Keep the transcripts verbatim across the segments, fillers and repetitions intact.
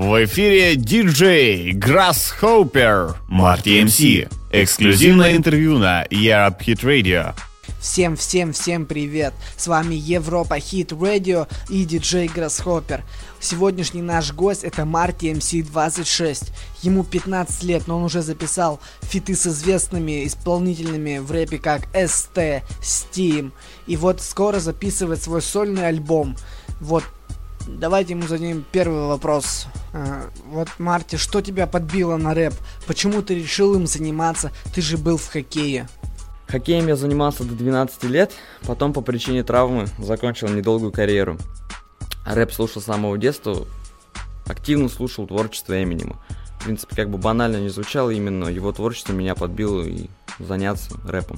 В эфире диджей Grasshopper, Марти эм си. Эксклюзивное интервью на Europe Hit Radio. Всем-всем-всем привет! С вами Европа Hit Radio и диджей Grasshopper. Сегодняшний наш гость — это Марти эм си двадцать шесть. Ему пятнадцать лет, но он уже записал фиты с известными исполнителями в рэпе, как эс тэ, Steam. И вот скоро записывает свой сольный альбом. Вот, давайте ему зададим первый вопрос. Uh, вот, Марти, что тебя подбило на рэп? Почему ты решил им заниматься? Ты же был в хоккее. Хоккеем я занимался до двенадцати лет, потом по причине травмы закончил недолгую карьеру. Рэп слушал с самого детства, активно слушал творчество Эминема. В принципе, как бы банально не звучало, именно его творчество меня подбило и заняться рэпом.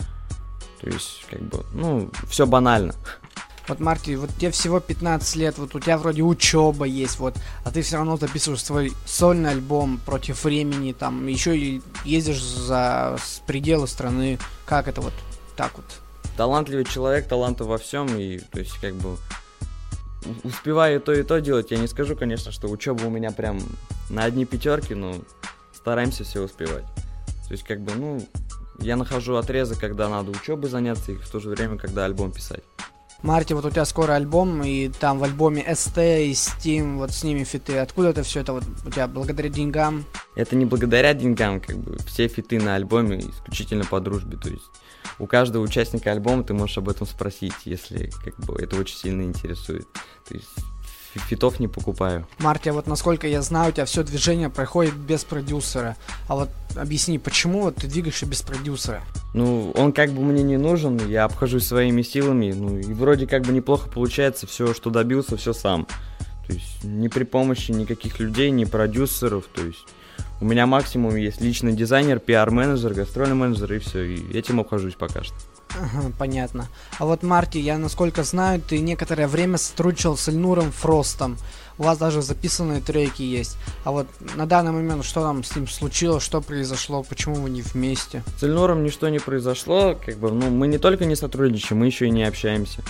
То есть, как бы, ну, все банально. Вот, Марти, вот тебе всего пятнадцать лет, вот у тебя вроде учеба есть, вот, а ты все равно записываешь свой сольный альбом против времени, там, еще и ездишь за пределы страны. Как это вот так вот? Талантливый человек, таланты во всем, и, то есть, как бы, успеваю и то, и то делать. Я не скажу, конечно, что учеба у меня прям на одни пятерки, но стараемся все успевать. То есть, как бы, ну, я нахожу отрезок, когда надо учебой заняться, и в то же время, когда альбом писать. Марти, вот у тебя скоро альбом, и там в альбоме эс тэ и Steam, вот с ними фиты. Откуда это все это вот у тебя, благодаря деньгам? Это не благодаря деньгам, как бы, все фиты на альбоме исключительно по дружбе, то есть у каждого участника альбома ты можешь об этом спросить, если, как бы, это очень сильно интересует. То есть фитов не покупаю. Марти, вот насколько я знаю, у тебя все движение проходит без продюсера. А вот объясни, почему вот ты двигаешься без продюсера? Ну, он как бы мне не нужен, я обхожусь своими силами, ну и вроде как бы неплохо получается, все, что добился, все сам. То есть ни при помощи никаких людей, ни продюсеров, то есть у меня максимум есть личный дизайнер, пиар-менеджер, гастрольный менеджер и все, и этим обхожусь пока что. Ага, понятно. А вот, Марти, я насколько знаю, ты некоторое время сотрудничал с Эльнуром Фростом. У вас даже записанные треки есть. А вот на данный момент что там с ним случилось, что произошло, почему вы не вместе? С Эльнуром ничто не произошло, как бы, ну, мы не только не сотрудничаем, мы еще и не общаемся.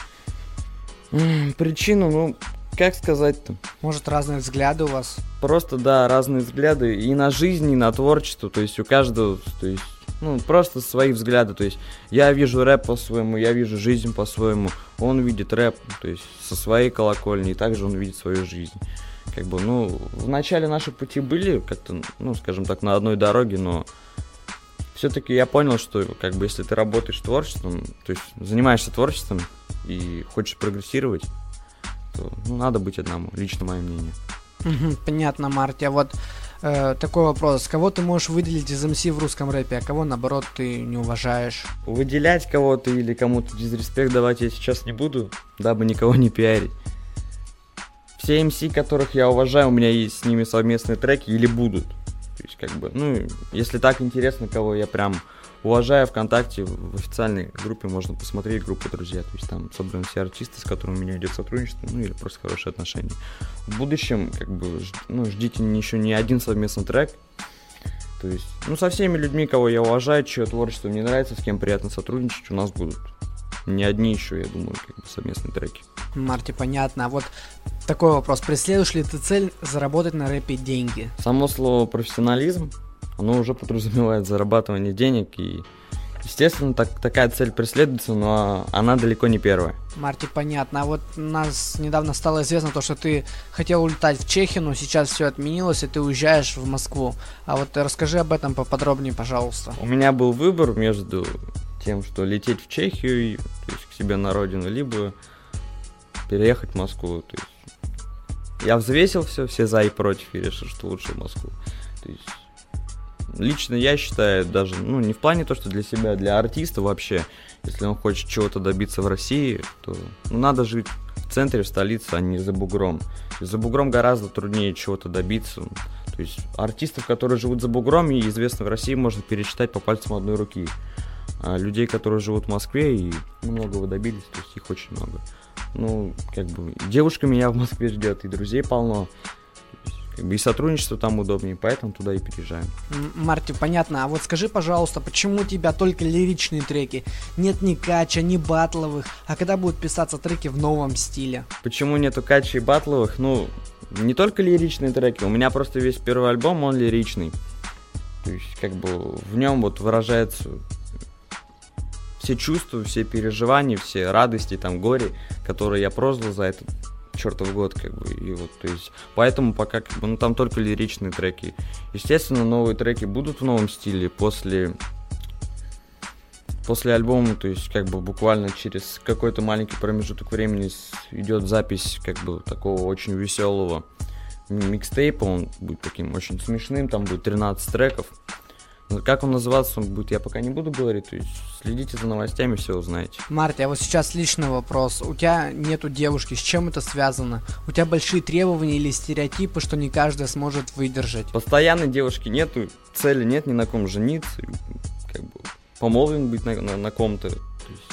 М-м, причину, ну, как сказать-то? Может, разные взгляды у вас? Просто, да, разные взгляды и на жизнь, и на творчество, то есть у каждого, то есть, ну, просто свои взгляды, то есть я вижу рэп по-своему, я вижу жизнь по-своему, он видит рэп, то есть со своей колокольни, и также он видит свою жизнь. Как бы, ну, в начале наши пути были как-то, ну, скажем так, на одной дороге, но все-таки я понял, что, как бы, если ты работаешь творчеством, то есть занимаешься творчеством и хочешь прогрессировать, то, ну, надо быть одному, лично мое мнение. Угу, понятно, Марти. А вот э, такой вопрос. Кого ты можешь выделить из эм си в русском рэпе, а кого, наоборот, ты не уважаешь? Выделять кого-то или кому-то дизреспект давать я сейчас не буду, дабы никого не пиарить. Все эм си, которых я уважаю, у меня есть с ними совместные треки или будут. То есть, как бы, ну, если так интересно, кого я прям уважаю, ВКонтакте, в официальной группе можно посмотреть, группу «Друзья». То есть там собраны все артисты, с которыми у меня идет сотрудничество, ну или просто хорошие отношения. В будущем, как бы, ну, ждите еще не один совместный трек. То есть, ну, со всеми людьми, кого я уважаю, чье творчество мне нравится, с кем приятно сотрудничать, у нас будут не одни еще, я думаю, как бы, совместные треки. Марти, понятно. А вот такой вопрос. Преследуешь ли ты цель заработать на рэпе деньги? Само слово «профессионализм», оно уже подразумевает зарабатывание денег, и, естественно, так, такая цель преследуется, но она далеко не первая. Марти, понятно. А вот у нас недавно стало известно то, что ты хотел улетать в Чехию, но сейчас все отменилось, и ты уезжаешь в Москву. А вот расскажи об этом поподробнее, пожалуйста. У меня был выбор между тем, что лететь в Чехию, то есть к себе на родину, либо переехать в Москву. То есть я взвесил все, все за и против, и решил, что лучше в Москву. То есть лично я считаю, даже, ну, не в плане то, что для себя, для артиста вообще, если он хочет чего-то добиться в России, то, ну, надо жить в центре, в столице, а не за бугром. И за бугром гораздо труднее чего-то добиться. То есть артистов, которые живут за бугром и известны в России, можно пересчитать по пальцам одной руки. А людей, которые живут в Москве и многого добились, то есть их очень много. Ну, как бы, девушка меня в Москве ждет, и друзей полно. Как бы и сотрудничество там удобнее, поэтому туда и переезжаем. Марти, понятно. А вот скажи, пожалуйста, почему у тебя только лиричные треки? Нет ни кача, ни батловых. А когда будут писаться треки в новом стиле? Почему нету кача и батловых? Ну, не только лиричные треки, у меня просто весь первый альбом, он лиричный. То есть, как бы, в нем вот выражается все чувства, все переживания, все радости, там, горе, которые я прожил за этот чертов год, как бы, и вот, то есть, поэтому пока, как бы, ну, там только лиричные треки. Естественно, новые треки будут в новом стиле после, после альбома, то есть, как бы, буквально через какой-то маленький промежуток времени идет запись, как бы, такого очень веселого микстейпа, он будет таким очень смешным, там будет тринадцать треков. Как он называться он будет, я пока не буду говорить, то есть следите за новостями, все узнаете. Марти, а вот сейчас личный вопрос. У тебя нету девушки, с чем это связано? У тебя большие требования или стереотипы, что не каждый сможет выдержать? Постоянной девушки нету, цели нет ни на ком жениться, как бы помолвлен быть на, на, на ком-то. То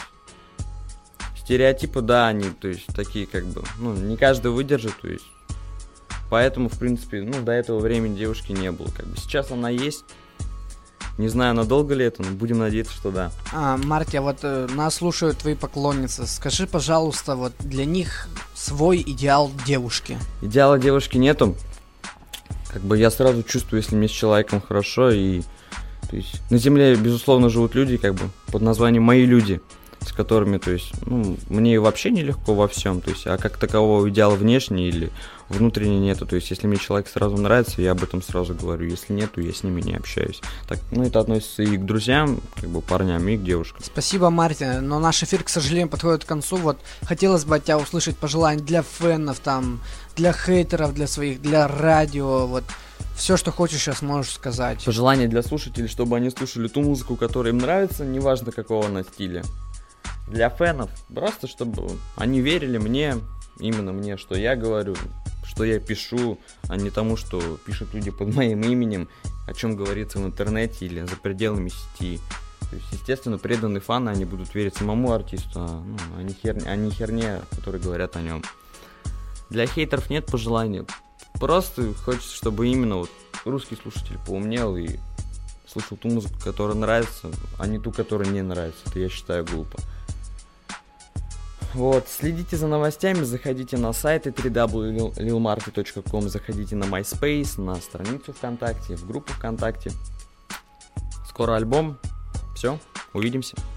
есть, стереотипы, да, они, то есть такие как бы, ну, не каждый выдержит, то есть, поэтому, в принципе, ну, до этого времени девушки не было, как бы, сейчас она есть. Не знаю, надолго ли это, но будем надеяться, что да. А, Марти, а вот э, нас слушают твои поклонницы. Скажи, пожалуйста, вот для них свой идеал девушки. Идеала девушки нету. Как бы я сразу чувствую, если мне с человеком хорошо. И, то есть, на земле, безусловно, живут люди, как бы, под названием «Мои люди», с которыми, то есть, ну, мне вообще нелегко во всем, то есть, а как такового идеала внешне или внутренне нету, то есть, если мне человек сразу нравится, я об этом сразу говорю, если нету, я с ними не общаюсь. Так, ну, это относится и к друзьям, как бы, парням, и к девушкам. Спасибо, Марти, но наш эфир, к сожалению, подходит к концу, вот, хотелось бы от тебя услышать пожелания для фенов, там, для хейтеров, для своих, для радио, вот, все, что хочешь, сейчас можешь сказать. Пожелания для слушателей, чтобы они слушали ту музыку, которая им нравится, неважно, какого она стиля. Для фенов, просто чтобы они верили мне, именно мне, что я говорю, что я пишу, а не тому, что пишут люди под моим именем, о чем говорится в интернете или за пределами сети. То есть, естественно, преданные фаны, они будут верить самому артисту, а, ну, а, не хер... а не херне, которые говорят о нем. Для хейтеров нет пожеланий, просто хочется, чтобы именно вот русский слушатель поумнел и слушал ту музыку, которая нравится, а не ту, которая не нравится. Это я считаю глупо. Вот, следите за новостями, заходите на сайты дабл ю дабл ю дабл ю точка лил марти точка ком, заходите на MySpace, на страницу ВКонтакте, в группу ВКонтакте. Скоро альбом. Все, увидимся.